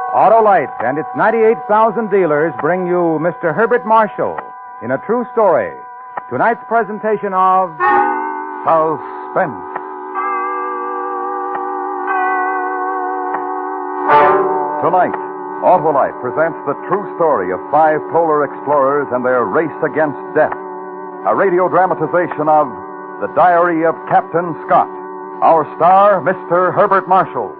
Autolite and its 98,000 dealers bring you Mr. Herbert Marshall in a true story. Tonight's presentation of Suspense. Tonight, Autolite presents the true story of 5 polar explorers and their race against death. A radio dramatization of The Diary of Captain Scott. Our star, Mr. Herbert Marshall.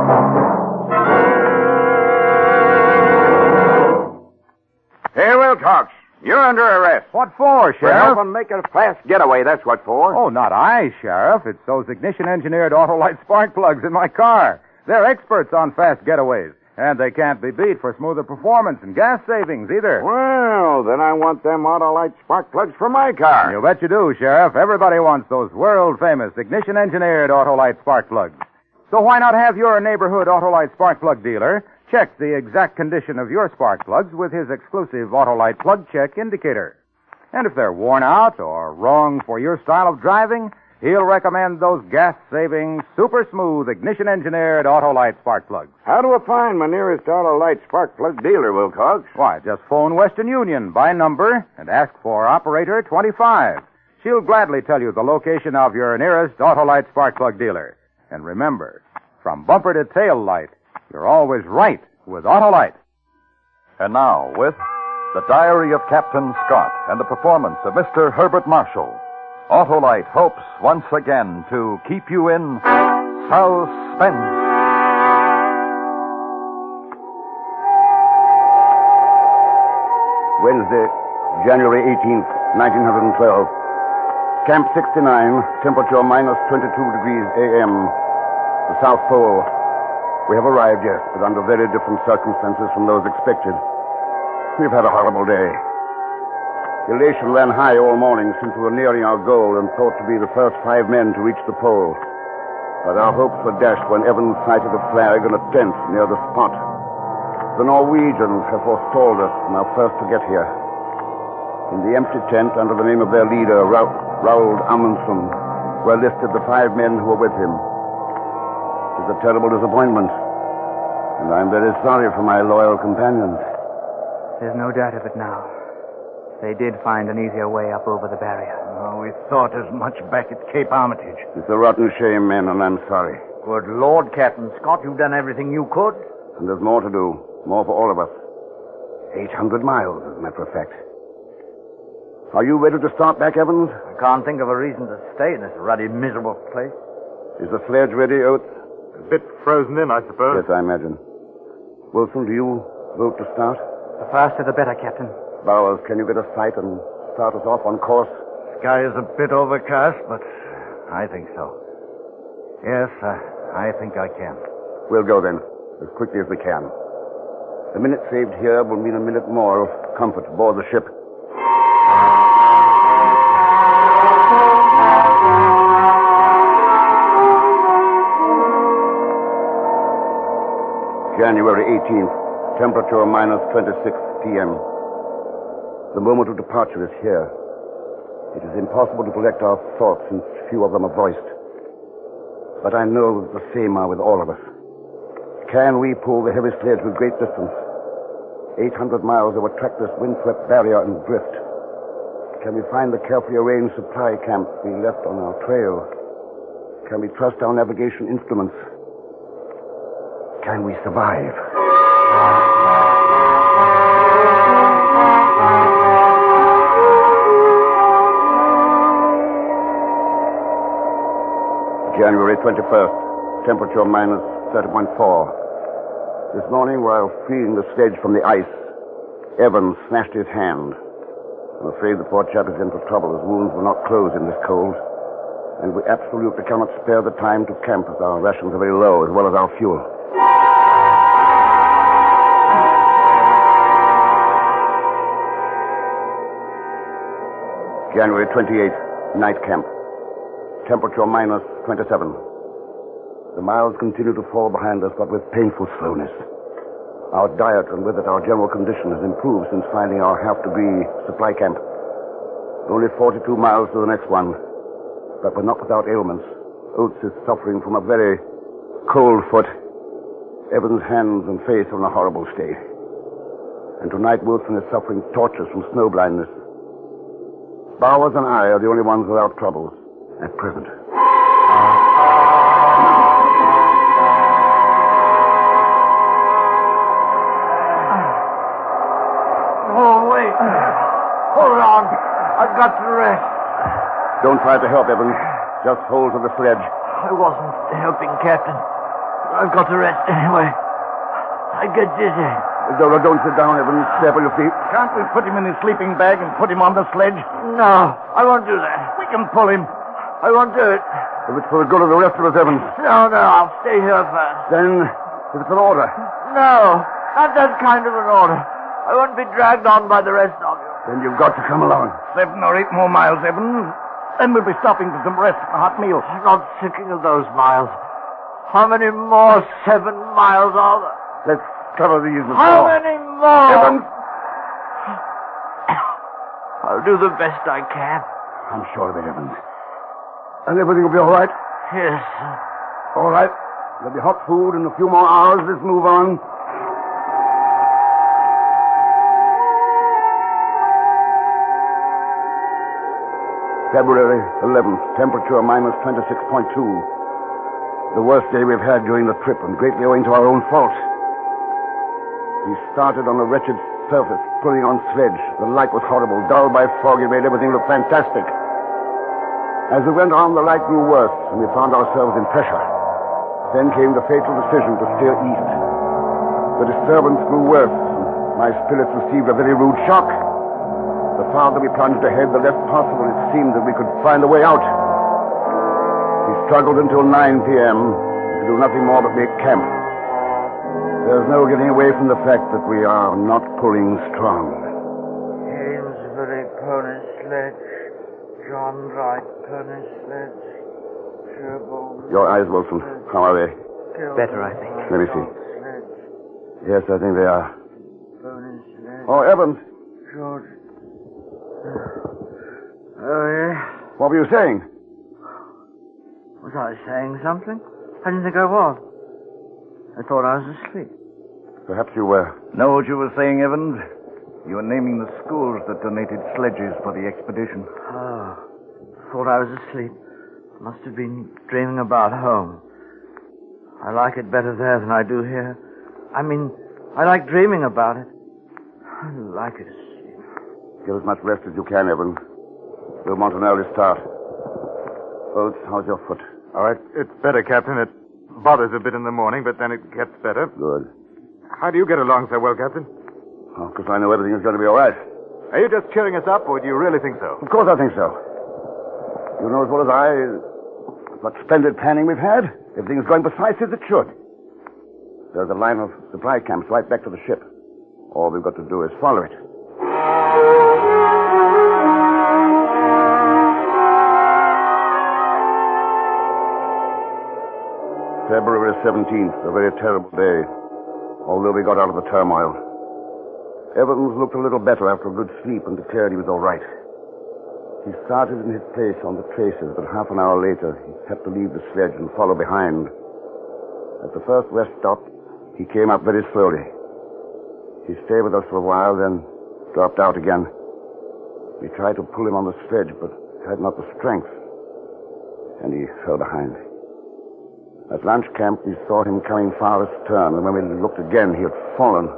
Hey, Wilcox, you're under arrest. What for, For Sheriff? helping make a fast getaway, that's what for. Oh, not I, Sheriff. It's those ignition-engineered Autolite spark plugs in my car. They're experts on fast getaways, and they can't be beat for smoother performance and gas savings either. Well, then I want them Autolite spark plugs for my car. You bet you do, Sheriff. Everybody wants those world-famous ignition-engineered Autolite spark plugs. So why not have your neighborhood Autolite spark plug dealer check the exact condition of your spark plugs with his exclusive Autolite plug check indicator? And if they're worn out or wrong for your style of driving, he'll recommend those gas-saving, super-smooth, ignition-engineered Autolite spark plugs. How do I find my nearest Autolite spark plug dealer, Wilcox? Why, just phone Western Union by number and ask for Operator 25. She'll gladly tell you the location of your nearest Autolite spark plug dealer. And remember, from bumper to tail light, you're always right with Autolite. And now, with The Diary of Captain Scott and the performance of Mr. Herbert Marshall, Autolite hopes once again to keep you in suspense. Wednesday, January 18th, 1912. Camp 69, temperature minus 22 degrees A.M. The South Pole. We have arrived, yes, but under very different circumstances from those expected. We've had a horrible day. Elation ran high all morning since we were nearing our goal and thought to be the first 5 men to reach the pole. But our hopes were dashed when Evans sighted a flag and a tent near the spot. The Norwegians have forestalled us and are first to get here. In the empty tent, under the name of their leader, Roald Amundsen, were listed the 5 men who were with him. It's a terrible disappointment, and I'm very sorry for my loyal companions. There's no doubt of it now. They did find an easier way up over the barrier. Oh, we thought as much back at Cape Armitage. It's a rotten shame, men, and I'm sorry. Good Lord, Captain Scott, you've done everything you could. And there's more to do. More for all of us. 800 miles, as a matter of fact. Are you ready to start back, Evans? I can't think of a reason to stay in this ruddy, miserable place. Is the sledge ready, Oates? A bit frozen in, I suppose. Yes, I imagine. Wilson, do you vote to start? The faster the better, Captain. Bowers, can you get a sight and start us off on course? Sky is a bit overcast, but I think so. Yes, I think I can. We'll go then, as quickly as we can. The minute saved here will mean a minute more of comfort aboard the ship. January 18th, temperature minus 26 p.m. The moment of departure is here. It is impossible to collect our thoughts since few of them are voiced. But I know that the same are with all of us. Can we pull the heavy sledge with great distance? 800 miles over trackless, windswept barrier and drift. Can we find the carefully arranged supply camp we left on our trail? Can we trust our navigation instruments? Can we survive? January 21st, temperature minus 30.4. This morning, while freeing the sledge from the ice, Evans smashed his hand. I'm afraid the poor chap is in for trouble. His wounds were not closed in this cold. And we absolutely cannot spare the time to camp as our rations are very low, as well as our fuel. January 28th, night camp. Temperature minus 27. The miles continue to fall behind us, but with painful slowness. Our diet and with it our general condition has improved since finding our half-degree supply camp. Only 42 miles to the next one, but we're not without ailments. Oates is suffering from a very cold foot. Evans' hands and face are in a horrible state. And tonight Wilson is suffering tortures from snow blindness. Bowers and I are the only ones without troubles at present. Oh, wait. Hold on. I've got to rest. Don't try to help, Evans. Just hold to the sledge. I wasn't helping, Captain. I've got to rest anyway. I get dizzy. Don't sit down, Evans. Stay up on your feet. Can't we put him in his sleeping bag and put him on the sledge? No, I won't do that. We can pull him. I won't do it. If it's for the good of the rest of us, Evans. No, I'll stay here first. Then, if it's an order. No, not that kind of an order. I won't be dragged on by the rest of you. Then you've got to come along. 7 or 8 more miles, Evans. Then we'll be stopping for some rest and a hot meal. I'm not thinking of those miles. How many more 7 miles are there? Let's cover these with How many more? Evans! I'll do the best I can. I'm sure of it, Evans. And everything will be all right? Yes. All right. There'll be hot food in a few more hours. Let's move on. February 11th, temperature minus 26.2. The worst day we've had during the trip, and greatly owing to our own fault. We started on a wretched surface, pulling on sledge. The light was horrible. Dull by fog, it made everything look fantastic. As we went on, the light grew worse, and we found ourselves in pressure. Then came the fatal decision to steer east. The disturbance grew worse, and my spirits received a very rude shock. The farther we plunged ahead, the less possible it seemed that we could find a way out. We struggled until 9 p.m. We could do nothing more but make camp. There's no getting away from the fact that we are not pulling strong. Amesbury pony sledge. John Wright pony sledge. Sherborne. Your eyes, Wilson. How are they? Better, I think. Let me see. Yes, I think they are. Pony sledge. Oh, Evans. George. Oh, yeah? What were you saying? Was I saying something? I didn't think I was. I thought I was asleep. Perhaps you were. Know what you were saying, Evans? You were naming the schools that donated sledges for the expedition. Oh. Thought I was asleep. Must have been dreaming about home. I like it better there than I do here. I mean, I like dreaming about it. I like it asleep. Get as much rest as you can, Evans. We'll want an early start. Oates, how's your foot? All right, it's better, Captain. It bothers a bit in the morning, but then it gets better. Good. How do you get along so well, Captain? Oh, because I know everything is going to be all right. Are you just cheering us up, or do you really think so? Of course I think so. You know as well as I what splendid planning we've had. Everything's going precisely as it should. There's a line of supply camps right back to the ship. All we've got to do is follow it. February 17th, a very terrible day, although we got out of the turmoil. Evans looked a little better after a good sleep and declared he was all right. He started in his place on the traces, but half an hour later, he had to leave the sledge and follow behind. At the first rest stop, he came up very slowly. He stayed with us for a while, then dropped out again. We tried to pull him on the sledge, but had not the strength, and he fell behind. At lunch camp, we saw him coming far astern, and when we looked again, he had fallen.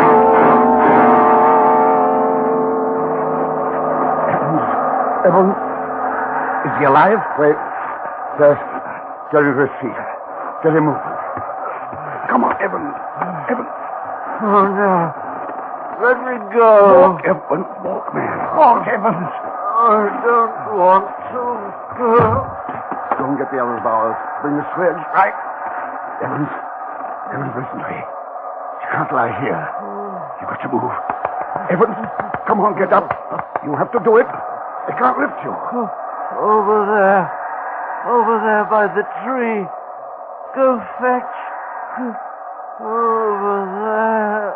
Evans? Is he alive? Wait. First, get him to his feet. Get him moving. Come on, Evans. Evans. Oh, no. Let me go. Walk, Evans. Walk, man. Walk, Evans. I don't want to. Don't get the others, Bowers. Bring the sledge. Right. Evans. Evans, listen to me. You can't lie here. You've got to move. Evans, come on, get up. You have to do it. They can't lift you. Over there. Over there by the tree. Go fetch. Over there.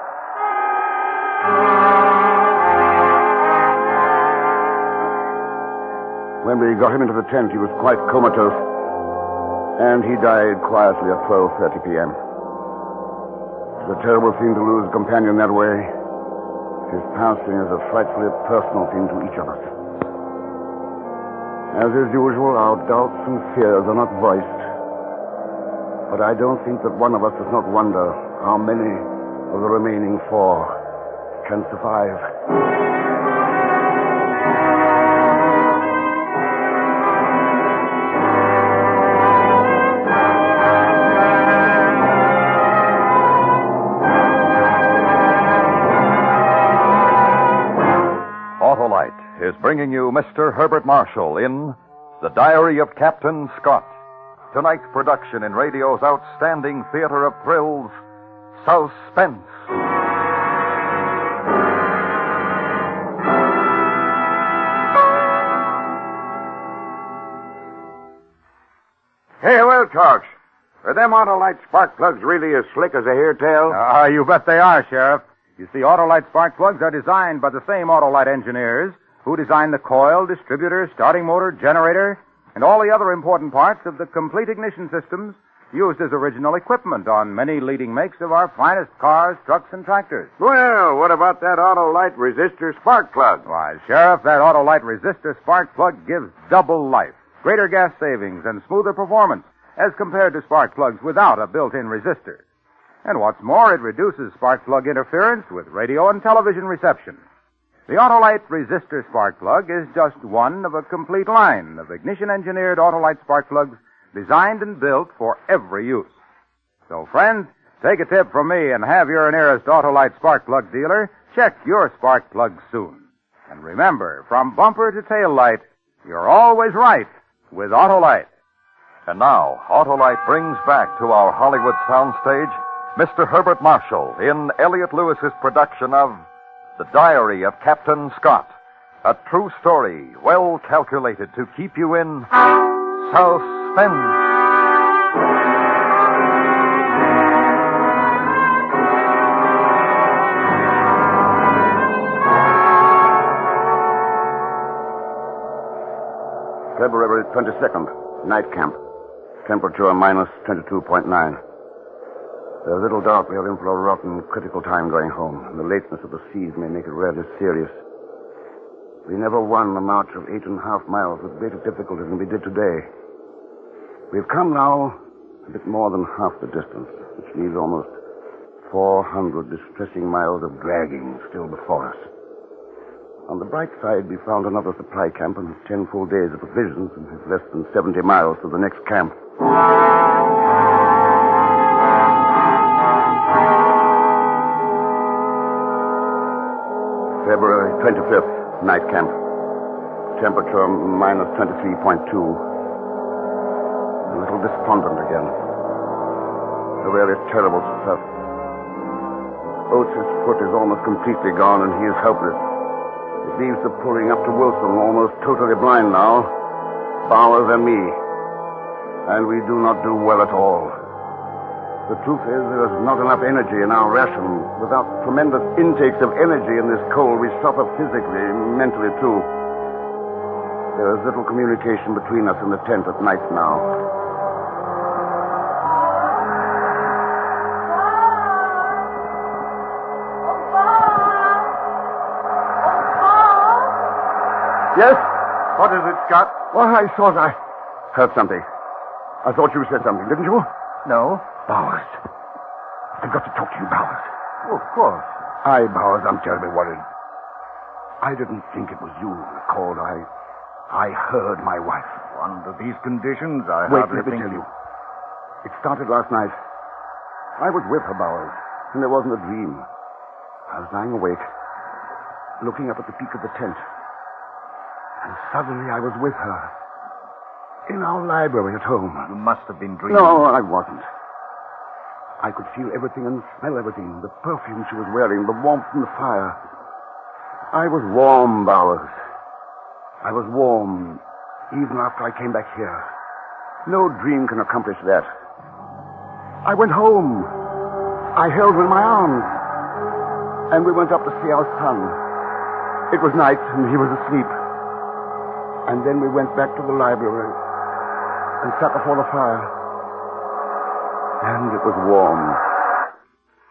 When we got him into the tent, he was quite comatose. And he died quietly at 12:30 p.m. It's a terrible thing to lose a companion that way. His passing is a frightfully personal thing to each of us. As is usual, our doubts and fears are not voiced. But I don't think that one of us does not wonder how many of the remaining 4 can survive. Autolite is bringing you Mr. Herbert Marshall in The Diary of Captain Scott. Tonight's production in radio's outstanding theater of thrills, Suspense. Hey, well, Torch. Are them Autolite spark plugs really as slick as I hear tell? You bet they are, Sheriff. You see, Autolite spark plugs are designed by the same Autolite engineers who designed the coil, distributor, starting motor, generator, and all the other important parts of the complete ignition systems used as original equipment on many leading makes of our finest cars, trucks, and tractors. Well, what about that Autolite resistor spark plug? Why, Sheriff, that Autolite resistor spark plug gives double life, greater gas savings, and smoother performance as compared to spark plugs without a built-in resistor. And what's more, it reduces spark plug interference with radio and television reception. The Autolite resistor spark plug is just one of a complete line of ignition-engineered Autolite spark plugs designed and built for every use. So, friends, take a tip from me and have your nearest Autolite spark plug dealer check your spark plugs soon. And remember, from bumper to tail light, you're always right with Autolite. And now, Autolite brings back to our Hollywood soundstage Mr. Herbert Marshall in Elliot Lewis's production of The Diary of Captain Scott. A true story, well calculated to keep you in suspense. February 22nd, night camp. Temperature minus 22.9. There's little doubt we are in for a rotten, critical time going home. The lateness of the seas may make it rather serious. We never won a march of 8.5 miles with greater difficulty than we did today. We've come now a bit more than half the distance, which leaves almost 400 distressing miles of dragging still before us. On the bright side, we found another supply camp and 10 full days of provisions and have less than 70 miles to the next camp. February 25th, night camp. Temperature minus 23.2. A little despondent again. A really terrible stuff. Oates' foot is almost completely gone and he is helpless. It leaves the pulling up to Wilson almost totally blind now. Bowers and me. And we do not do well at all. The truth is, there is not enough energy in our ration. Without tremendous intakes of energy in this cold, we suffer physically, mentally, too. There is little communication between us in the tent at night now. Yes? What is it, Scott? Well, I thought I heard something. I thought you said something, didn't you? No? Bowers. I've got to talk to you, Bowers. Oh, of course. Bowers, I'm terribly worried. I didn't think it was you who called. I heard my wife. Under these conditions, I Wait, hardly let me think... tell you. It started last night. I was with her, Bowers, and it wasn't a dream. I was lying awake, looking up at the peak of the tent. And suddenly I was with her. In our library at home. You must have been dreaming. No, I wasn't. I could feel everything and smell everything. The perfume she was wearing, the warmth from the fire. I was warm, Bowers. I was warm even after I came back here. No dream can accomplish that. I went home. I held her in my arms. And we went up to see our son. It was night and he was asleep. And then we went back to the library and sat before the fire. And it was warm.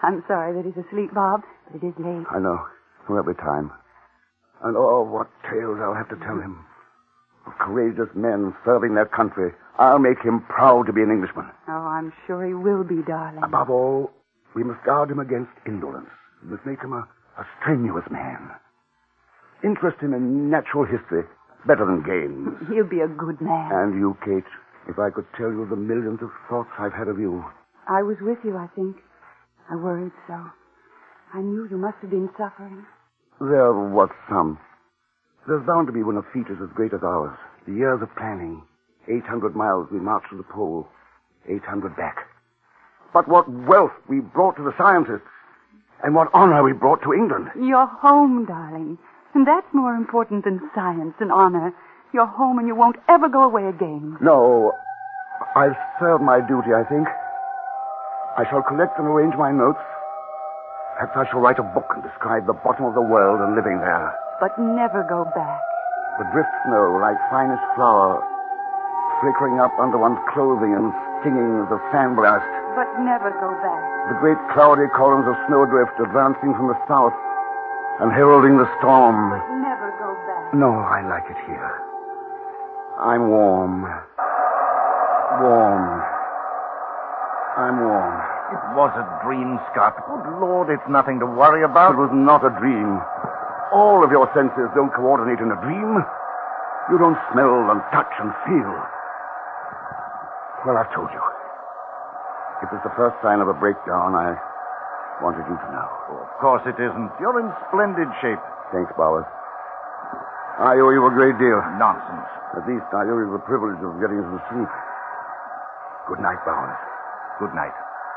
I'm sorry that he's asleep, Bob, but it is late. I know. There'll be time. And oh, what tales I'll have to tell him. Of courageous men serving their country. I'll make him proud to be an Englishman. Oh, I'm sure he will be, darling. Above all, we must guard him against indolence. We must make him a strenuous man. Interest him in natural history better than games. He'll be a good man. And you, Kate, if I could tell you the millions of thoughts I've had of you. I was with you, I think. I worried so. I knew you must have been suffering. There was some. There's bound to be when a feat is as great as ours. The years of planning. 800 miles we marched to the pole. 800 back. But what wealth we brought to the scientists. And what honor we brought to England. You're home, darling. And that's more important than science and honor. You're home and you won't ever go away again. No. I've served my duty, I think. I shall collect and arrange my notes. Perhaps I shall write a book and describe the bottom of the world and living there. But never go back. The drift snow, like finest flour, flickering up under one's clothing and stinging as a sandblast. But never go back. The great cloudy columns of snowdrift advancing from the south and heralding the storm. But never go back. No, I like it here. I'm warm. Warm. I'm warm. It was a dream, Scott. Good Lord, it's nothing to worry about. It was not a dream. All of your senses don't coordinate in a dream. You don't smell and touch and feel. Well, I've told you. If it's the first sign of a breakdown, I wanted you to know. Oh, of course it isn't. You're in splendid shape. Thanks, Bowers. I owe you a great deal. Nonsense. At least I owe you the privilege of getting some sleep. Good night, Bowers. Good night.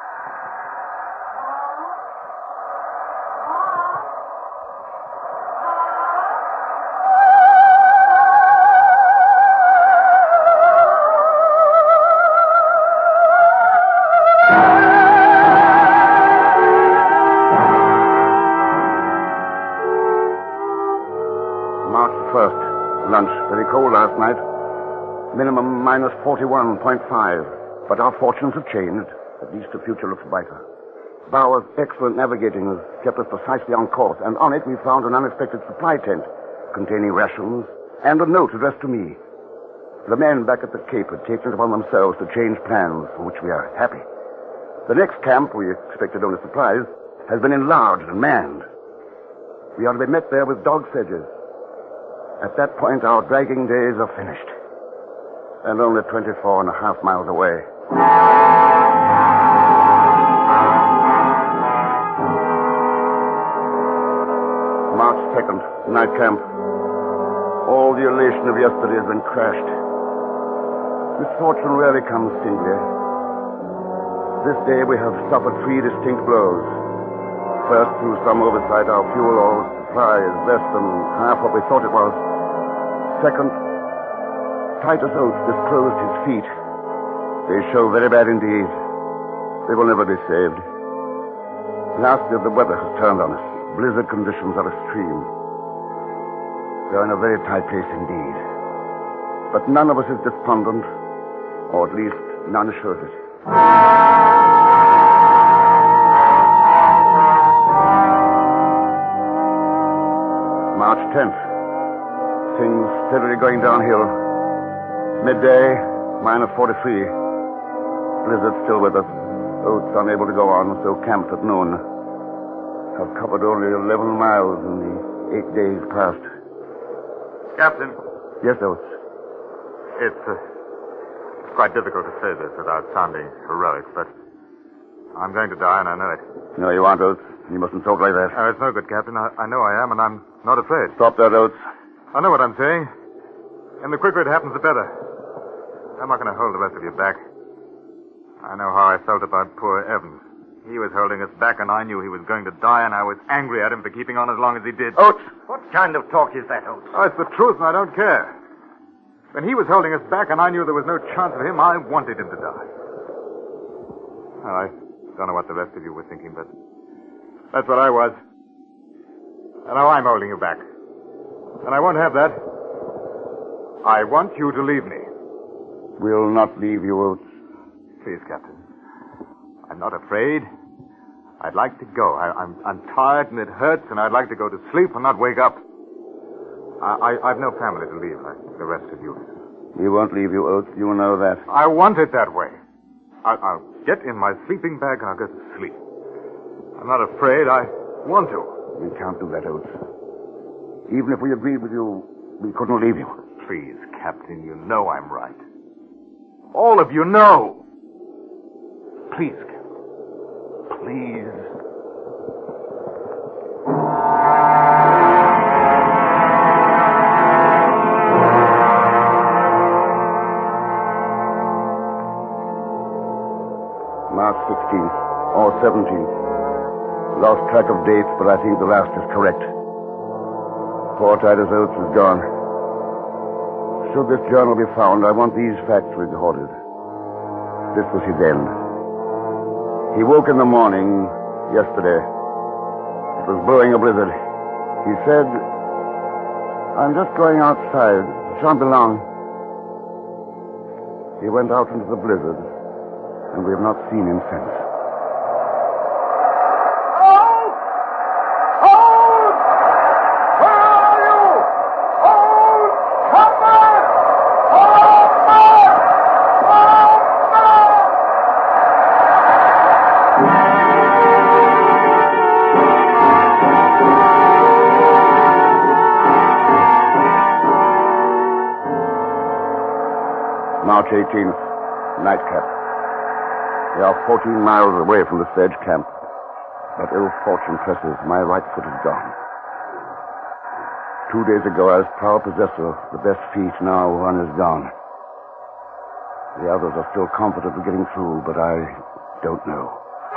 March 1st. Lunch. Very cold last night. Minimum minus 41.5. But our fortunes have changed. At least the future looks brighter. Bauer's excellent navigating has kept us precisely on course, and on it we found an unexpected supply tent containing rations and a note addressed to me. The men back at the Cape had taken it upon themselves to change plans, for which we are happy. The next camp, we expected only supplies, has been enlarged and manned. We are to be met there with dog sledges. At that point, our dragging days are finished. And only 24 and a half miles away. March 2nd, night camp. All the elation of yesterday has been crashed. Misfortune rarely comes singly. This day we have suffered 3 distinct blows. First, through some oversight, our fuel oil supply is less than half what we thought it was. Second, Titus Oates disclosed his feet. They show very bad indeed. They will never be saved. Lastly, the weather has turned on us. Blizzard conditions are extreme. We are in a very tight place indeed. But none of us is despondent, or at least none shows it. March 10th. Things steadily going downhill. Midday, minus 43. Blizzard still with us. Oates unable to go on, so camped at noon. Have covered only 11 miles in the 8 days past. Captain. Yes, Oates. It's quite difficult to say this without sounding heroic, but I'm going to die, and I know it. No, you aren't, Oates. You mustn't talk like that. It's no good, Captain. I know I am, and I'm not afraid. Stop that, Oates. I know what I'm saying. And the quicker it happens, the better. I'm not going to hold the rest of you back. I know how I felt about poor Evans. He was holding us back, and I knew he was going to die, and I was angry at him for keeping on as long as he did. Oates! What kind of talk is that, Oates? Oh, it's the truth, and I don't care. When he was holding us back, and I knew there was no chance of him, I wanted him to die. Well, I don't know what the rest of you were thinking, but that's what I was. And now I'm holding you back. And I won't have that. I want you to leave me. We'll not leave you, Oates. Please, Captain. I'm not afraid. I'd like to go. I'm tired and it hurts, and I'd like to go to sleep and not wake up. I've no family to leave like the rest of you. We won't leave you, Oates. You know that. I want it that way. I'll get in my sleeping bag and I'll go to sleep. I'm not afraid. I want to. We can't do that, Oates. Even if we agreed with you, we couldn't leave you. Please, Captain, you know I'm right. All of you know. Please, Captain. Please. March 16th or 17th. Lost track of dates, but I think the last is correct. Poor Titus Oates is gone. Should this journal be found, I want these facts recorded. This was his end. He woke in the morning yesterday. It was blowing a blizzard. He said, "I'm just going outside. Shan't be long." He went out into the blizzard, and we have not seen him since. March 18th, nightcap. We are 14 miles away from the sledge camp. But ill fortune presses. My right foot is gone. 2 days ago, I was proud possessor of the best feet. Now one is gone. The others are still confident of getting through, but I don't know.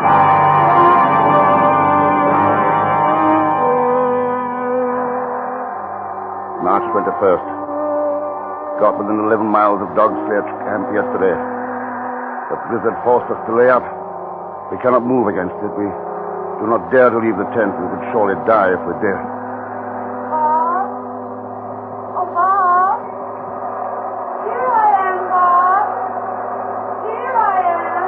March 21st. Got within 11 miles of Dog Sledge Camp yesterday. The blizzard forced us to lay up. We cannot move against it. We do not dare to leave the tent. We would surely die if we did. Bob? Oh, Bob? Here I am, Bob. Here I am.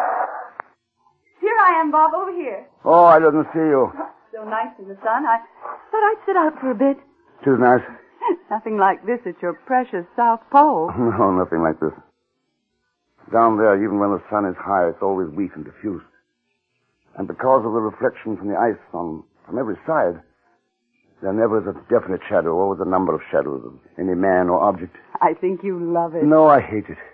Here I am, Bob, over here. Oh, I didn't see you. So nice in the sun. I thought I'd sit out for a bit. Too nice. Nothing like this at your precious South Pole. No, nothing like this. Down there, even when the sun is high, it's always weak and diffuse. And because of the reflection from the ice from every side, there never is a definite shadow, always a number of shadows of any man or object. I think you love it. No, I hate it.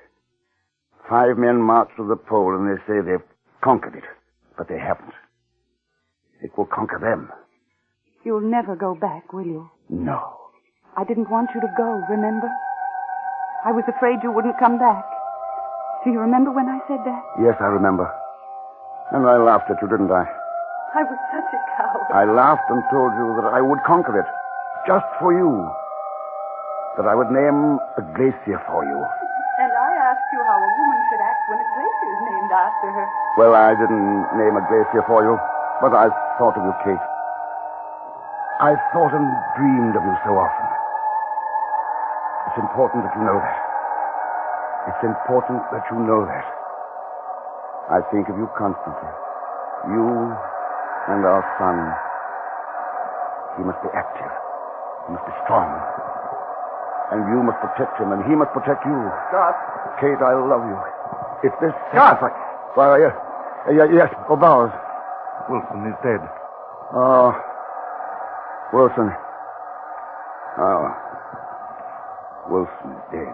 5 men march to the pole and they say they've conquered it, but they haven't. It will conquer them. You'll never go back, will you? No. I didn't want you to go, remember? I was afraid you wouldn't come back. Do you remember when I said that? Yes, I remember. And I laughed at you, didn't I? I was such a coward. I laughed and told you that I would conquer it. Just for you. That I would name a glacier for you. And I asked you how a woman should act when a glacier is named after her. Well, I didn't name a glacier for you, but I thought of you, Kate. I thought and dreamed of you so often. It's important that you know that. It's important that you know that. I think of you constantly. You and our son. He must be active. He must be strong. And you must protect him, and he must protect you. Scott. Kate, I love you. It's this... Scott! Why, yes, Bowers. Wilson is dead. Oh, Wilson. Oh, Wilson is dead.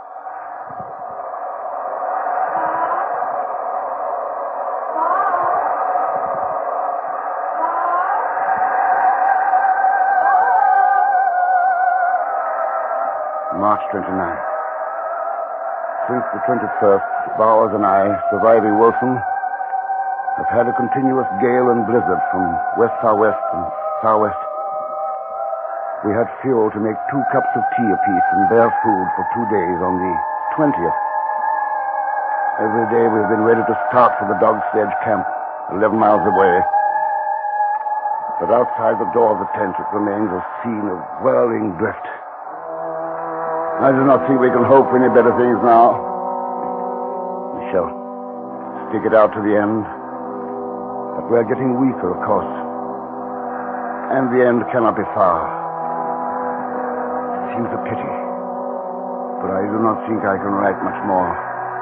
March 29th. Since the 21st, Bowers and I, surviving Wilson, have had a continuous gale and blizzard from west-southwest and southwest. We had fuel to make 2 cups of tea apiece and bare food for 2 days on the 20th. Every day we've been ready to start for the Dog Sledge camp, 11 miles away. But outside the door of the tent, it remains a scene of whirling drift. I do not think we can hope for any better things now. We shall stick it out to the end. But we're getting weaker, of course. And the end cannot be far. It seems a pity. But I do not think I can write much more.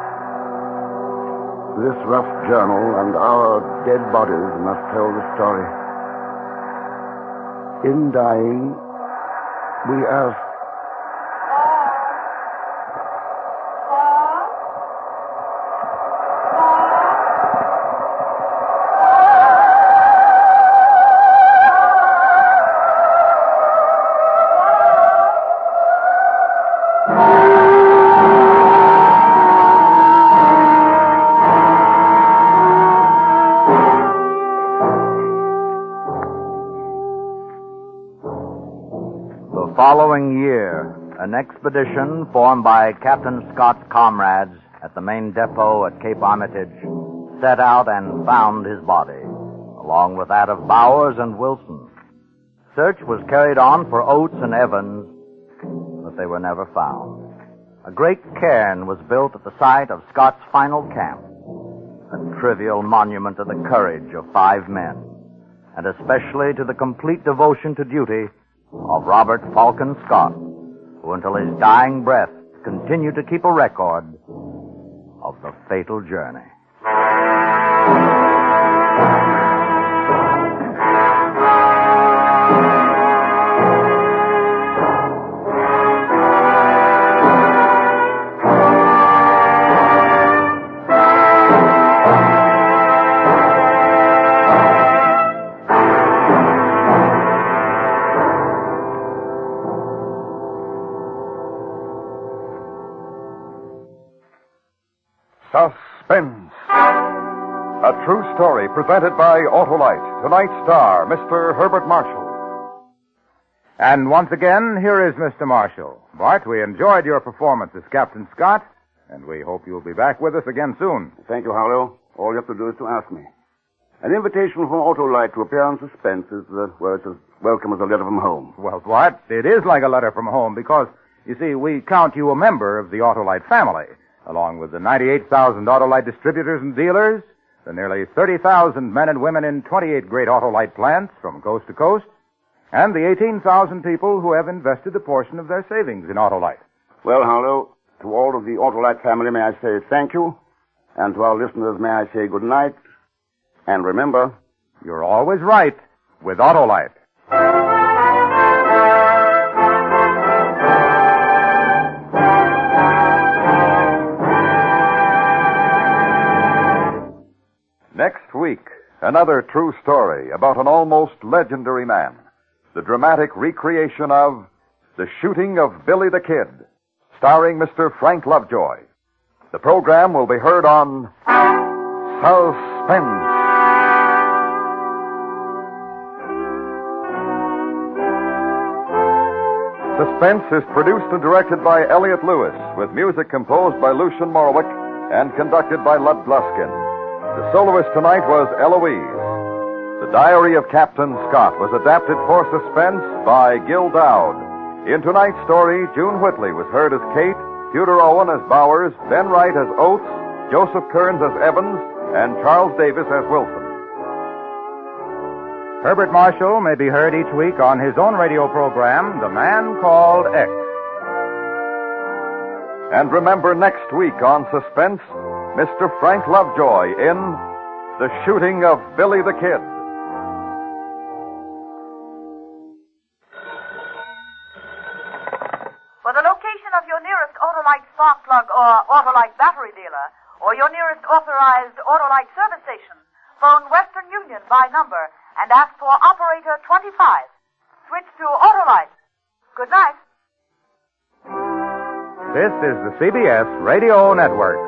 This rough journal and our dead bodies must tell the story. In dying, we ask, following year, an expedition formed by Captain Scott's comrades at the main depot at Cape Armitage set out and found his body, along with that of Bowers and Wilson. Search was carried on for Oates and Evans, but they were never found. A great cairn was built at the site of Scott's final camp, a trivial monument to the courage of 5 men, and especially to the complete devotion to duty of Robert Falcon Scott, who until his dying breath continued to keep a record of the fatal journey. Suspense. A true story presented by Autolite. Tonight's star, Mr. Herbert Marshall. And once again, here is Mr. Marshall. Bart, we enjoyed your performance as Captain Scott, and we hope you'll be back with us again soon. Thank you, Harlow. All you have to do is to ask me. An invitation from Autolite to appear on Suspense is, it's as welcome as a letter from home. Well, Bart, it is like a letter from home because, you see, we count you a member of the Autolite family, along with the 98,000 Autolite distributors and dealers, the nearly 30,000 men and women in 28 great Autolite plants from coast to coast, and the 18,000 people who have invested a portion of their savings in Autolite. Well, Harlow, to all of the Autolite family, may I say thank you, and to our listeners, may I say good night, and remember, you're always right with Autolite. Next week, another true story about an almost legendary man. The dramatic recreation of The Shooting of Billy the Kid, starring Mr. Frank Lovejoy. The program will be heard on Suspense. Suspense is produced and directed by Elliott Lewis, with music composed by Lucian Morwick and conducted by Lud Gluskin. The soloist tonight was Eloise. The Diary of Captain Scott was adapted for Suspense by Gil Dowd. In tonight's story, June Whitley was heard as Kate, Tudor Owen as Bowers, Ben Wright as Oates, Joseph Kearns as Evans, and Charles Davis as Wilson. Herbert Marshall may be heard each week on his own radio program, The Man Called X. And remember next week on Suspense, Mr. Frank Lovejoy in The Shooting of Billy the Kid. For the location of your nearest Autolite spark plug or Autolite battery dealer, or your nearest authorized Autolite service station, phone Western Union by number and ask for operator 25. Switch to Autolite. Good night. This is the CBS Radio Network.